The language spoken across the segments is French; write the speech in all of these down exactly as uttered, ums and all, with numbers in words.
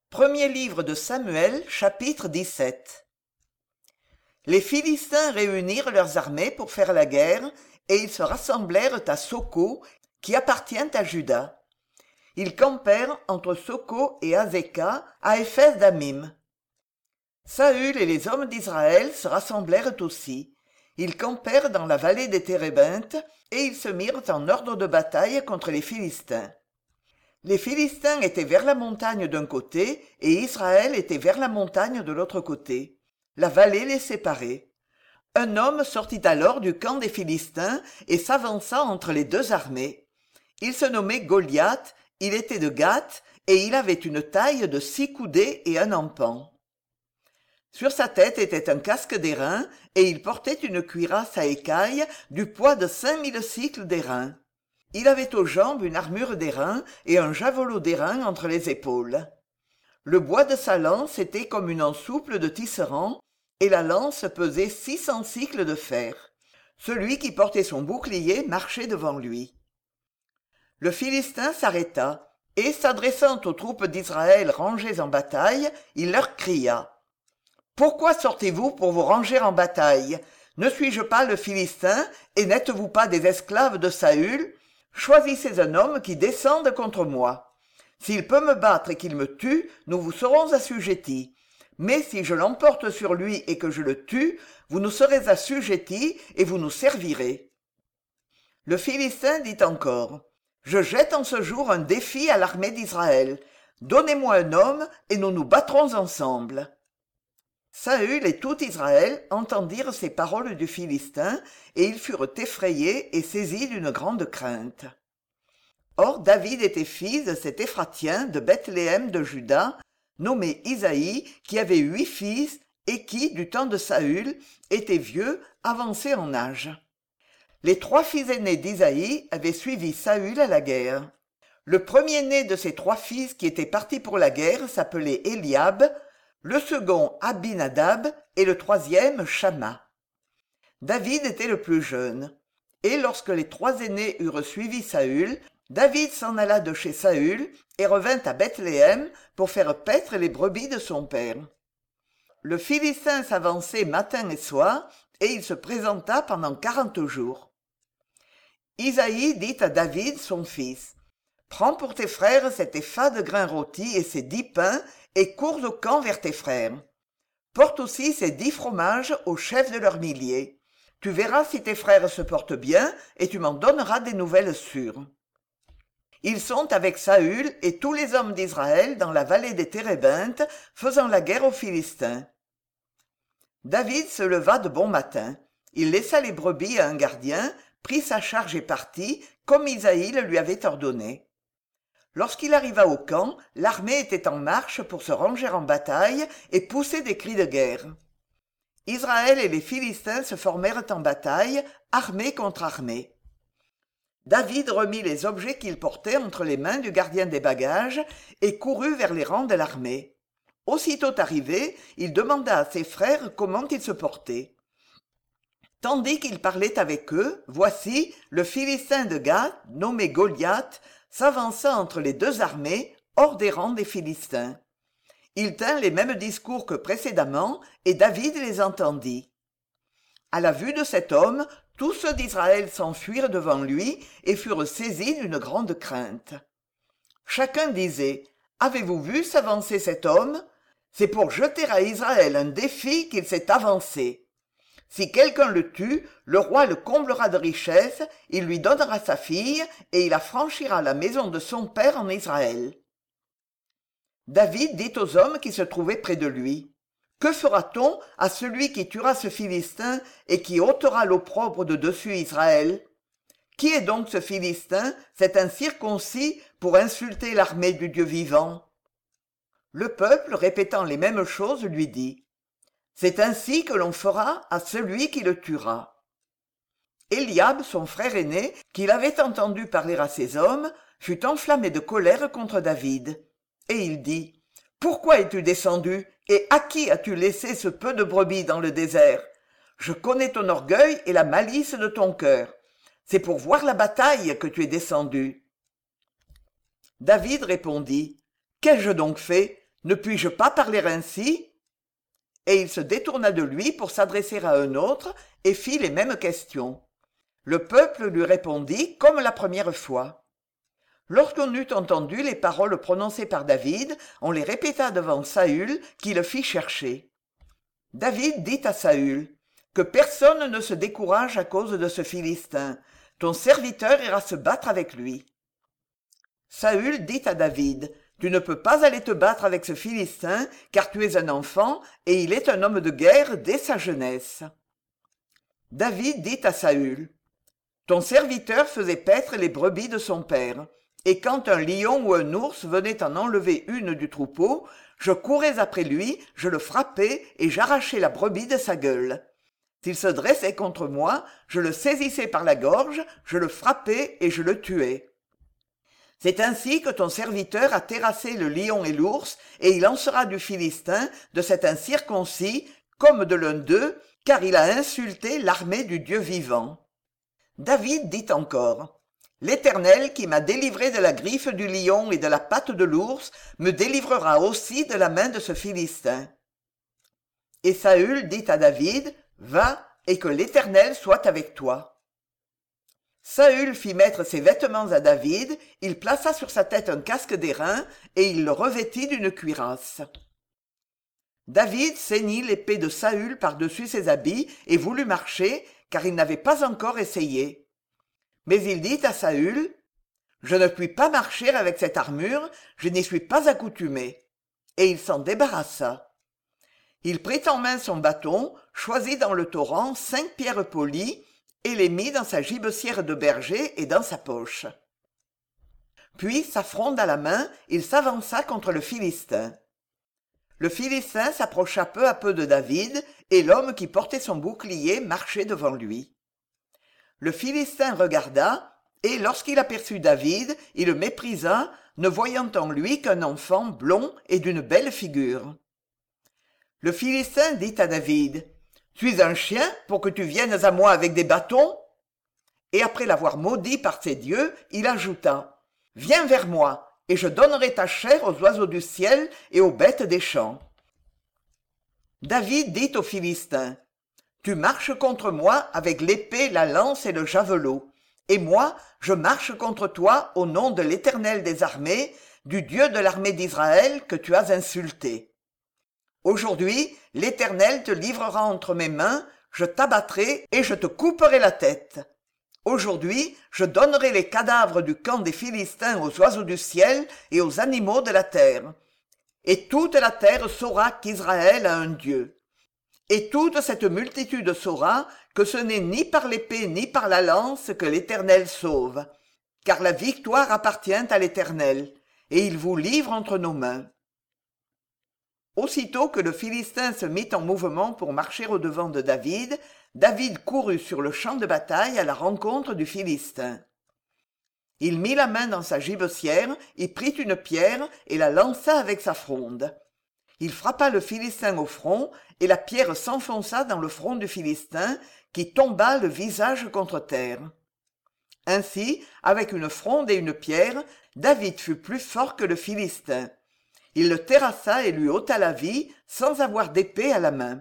Premier livre de Samuel, chapitre dix-sept. Les Philistins réunirent leurs armées pour faire la guerre, et ils se rassemblèrent à Soko, qui appartient à Juda. Ils campèrent entre Soko et Azekah, à Éphes d'Amim. Saül et les hommes d'Israël se rassemblèrent aussi. Ils campèrent dans la vallée des Térébintes, et ils se mirent en ordre de bataille contre les Philistins. Les Philistins étaient vers la montagne d'un côté, et Israël était vers la montagne de l'autre côté. La vallée les séparait. Un homme sortit alors du camp des Philistins et s'avança entre les deux armées. Il se nommait Goliath, il était de Gath, et il avait une taille de six coudées et un empan. Sur sa tête était un casque d'airain, et il portait une cuirasse à écailles du poids de cinq mille cycles d'airain. Il avait aux jambes une armure d'airain et un javelot d'airain entre les épaules. Le bois de sa lance était comme une ensouple de tisserand, et la lance pesait six cents cycles de fer. Celui qui portait son bouclier marchait devant lui. Le Philistin s'arrêta, et s'adressant aux troupes d'Israël rangées en bataille, il leur cria « Pourquoi sortez-vous pour vous ranger en bataille? Ne suis-je pas le Philistin, et n'êtes-vous pas des esclaves de Saül? Choisissez un homme qui descende contre moi. S'il peut me battre et qu'il me tue, nous vous serons assujettis. Mais si je l'emporte sur lui et que je le tue, vous nous serez assujettis et vous nous servirez. » Le Philistin dit encore « Je jette en ce jour un défi à l'armée d'Israël. Donnez-moi un homme et nous nous battrons ensemble. » Saül et tout Israël entendirent ces paroles du Philistin, et ils furent effrayés et saisis d'une grande crainte. Or David était fils de cet Éphratien de Bethléem de Juda, nommé Isaïe, qui avait huit fils, et qui, du temps de Saül, était vieux, avancé en âge. Les trois fils aînés d'Isaïe avaient suivi Saül à la guerre. Le premier-né de ces trois fils qui étaient partis pour la guerre s'appelait Éliab, le second Abinadab et le troisième Shamma. David était le plus jeune. Et lorsque les trois aînés eurent suivi Saül, David s'en alla de chez Saül et revint à Bethléem pour faire paître les brebis de son père. Le Philistin s'avançait matin et soir, et il se présenta pendant quarante jours. Isaïe dit à David son fils, « Prends pour tes frères cet épha de grains rôtis et ces dix pains, et cours au camp vers tes frères. Porte aussi ces dix fromages au chef de leurs milliers. Tu verras si tes frères se portent bien, et tu m'en donneras des nouvelles sûres. » Ils sont avec Saül et tous les hommes d'Israël dans la vallée des Térébintes, faisant la guerre aux Philistins. David se leva de bon matin. Il laissa les brebis à un gardien, prit sa charge et partit, comme Isaïe le lui avait ordonné. Lorsqu'il arriva au camp, l'armée était en marche pour se ranger en bataille et pousser des cris de guerre. Israël et les Philistins se formèrent en bataille, armée contre armée. David remit les objets qu'il portait entre les mains du gardien des bagages et courut vers les rangs de l'armée. Aussitôt arrivé, il demanda à ses frères comment ils se portaient. Tandis qu'il parlait avec eux, voici, le Philistin de Gath, nommé Goliath, s'avança entre les deux armées, hors des rangs des Philistins. Il tint les mêmes discours que précédemment, et David les entendit. À la vue de cet homme, tous ceux d'Israël s'enfuirent devant lui et furent saisis d'une grande crainte. Chacun disait, « Avez-vous vu s'avancer cet homme? C'est pour jeter à Israël un défi qu'il s'est avancé. Si quelqu'un le tue, le roi le comblera de richesses, il lui donnera sa fille, et il affranchira la maison de son père en Israël. » David dit aux hommes qui se trouvaient près de lui, « Que fera-t-on à celui qui tuera ce Philistin et qui ôtera l'opprobre de dessus Israël? Qui est donc ce Philistin, cet incirconcis, pour insulter l'armée du Dieu vivant ?» Le peuple, répétant les mêmes choses, lui dit, « C'est ainsi que l'on fera à celui qui le tuera. » Éliab, son frère aîné, qui l'avait entendu parler à ses hommes, fut enflammé de colère contre David. Et il dit, « Pourquoi es-tu descendu, et à qui as-tu laissé ce peu de brebis dans le désert? Je connais ton orgueil et la malice de ton cœur. C'est pour voir la bataille que tu es descendu. » David répondit, « Qu'ai-je donc fait? Ne puis-je pas parler ainsi ?» Et il se détourna de lui pour s'adresser à un autre et fit les mêmes questions. Le peuple lui répondit comme la première fois. Lorsqu'on eut entendu les paroles prononcées par David, on les répéta devant Saül, qui le fit chercher. David dit à Saül, « Que personne ne se décourage à cause de ce Philistin. Ton serviteur ira se battre avec lui. » Saül dit à David, « Tu ne peux pas aller te battre avec ce Philistin, car tu es un enfant, et il est un homme de guerre dès sa jeunesse. » David dit à Saül, « Ton serviteur faisait paître les brebis de son père, et quand un lion ou un ours venait en enlever une du troupeau, je courais après lui, je le frappais et j'arrachais la brebis de sa gueule. S'il se dressait contre moi, je le saisissais par la gorge, je le frappais et je le tuais. C'est ainsi que ton serviteur a terrassé le lion et l'ours, et il en sera du Philistin, de cet incirconcis, comme de l'un d'eux, car il a insulté l'armée du Dieu vivant. » David dit encore, « L'Éternel qui m'a délivré de la griffe du lion et de la patte de l'ours me délivrera aussi de la main de ce Philistin. » Et Saül dit à David, « Va, et que l'Éternel soit avec toi. » Saül fit mettre ses vêtements à David, il plaça sur sa tête un casque d'airain, et il le revêtit d'une cuirasse. David ceignit l'épée de Saül par-dessus ses habits et voulut marcher, car il n'avait pas encore essayé. Mais il dit à Saül, « Je ne puis pas marcher avec cette armure, je n'y suis pas accoutumé. » Et il s'en débarrassa. Il prit en main son bâton, choisit dans le torrent cinq pierres polies, et les mit dans sa gibecière de berger et dans sa poche. Puis, sa fronde à la main, il s'avança contre le Philistin. Le Philistin s'approcha peu à peu de David, et l'homme qui portait son bouclier marchait devant lui. Le Philistin regarda, et lorsqu'il aperçut David, il le méprisa, ne voyant en lui qu'un enfant blond et d'une belle figure. Le Philistin dit à David, « Tu es un chien pour que tu viennes à moi avec des bâtons ?» Et après l'avoir maudit par ses dieux, il ajouta, « Viens vers moi, et je donnerai ta chair aux oiseaux du ciel et aux bêtes des champs. » David dit aux Philistins, « Tu marches contre moi avec l'épée, la lance et le javelot, et moi, je marche contre toi au nom de l'Éternel des armées, du Dieu de l'armée d'Israël que tu as insulté. Aujourd'hui, l'Éternel te livrera entre mes mains, je t'abattrai et je te couperai la tête. Aujourd'hui, je donnerai les cadavres du camp des Philistins aux oiseaux du ciel et aux animaux de la terre. Et toute la terre saura qu'Israël a un Dieu. Et toute cette multitude saura que ce n'est ni par l'épée ni par la lance que l'Éternel sauve, car la victoire appartient à l'Éternel, et il vous livre entre nos mains. » Aussitôt que le Philistin se mit en mouvement pour marcher au-devant de David, David courut sur le champ de bataille à la rencontre du Philistin. Il mit la main dans sa gibecière, y prit une pierre et la lança avec sa fronde. Il frappa le Philistin au front, et la pierre s'enfonça dans le front du Philistin, qui tomba le visage contre terre. Ainsi, avec une fronde et une pierre, David fut plus fort que le Philistin. Il le terrassa et lui ôta la vie, sans avoir d'épée à la main.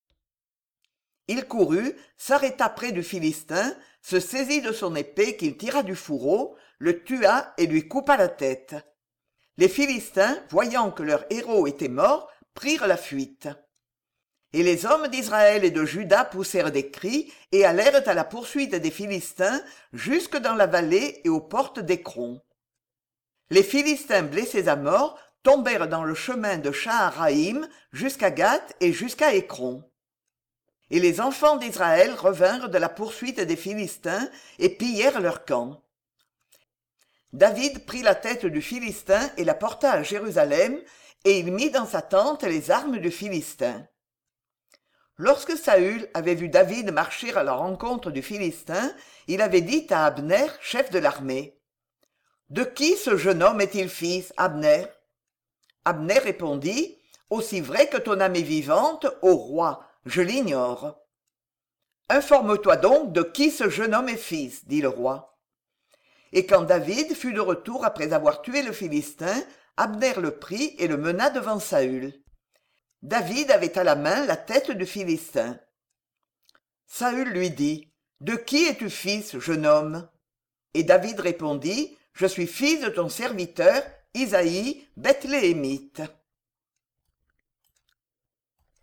Il courut, s'arrêta près du Philistin, se saisit de son épée qu'il tira du fourreau, le tua et lui coupa la tête. Les Philistins, voyant que leur héros était mort, prirent la fuite. Et les hommes d'Israël et de Juda poussèrent des cris et allèrent à la poursuite des Philistins jusque dans la vallée et aux portes d'Écron. Les Philistins blessés à mort tombèrent dans le chemin de Shaharaïm jusqu'à Gath et jusqu'à Écron. Et les enfants d'Israël revinrent de la poursuite des Philistins et pillèrent leur camp. David prit la tête du Philistin et la porta à Jérusalem, et il mit dans sa tente les armes du Philistin. Lorsque Saül avait vu David marcher à la rencontre du Philistin, il avait dit à Abner, chef de l'armée, « De qui ce jeune homme est-il fils, Abner ?» Abner répondit, « Aussi vrai que ton âme est vivante, ô roi, je l'ignore. »« Informe-toi donc de qui ce jeune homme est fils, dit le roi. Et quand David fut de retour après avoir tué le Philistin, Abner le prit et le mena devant Saül. David avait à la main la tête du Philistin. Saül lui dit, « De qui es-tu fils, jeune homme ?» Et David répondit, « Je suis fils de ton serviteur, Isaïe, Bethléemite. »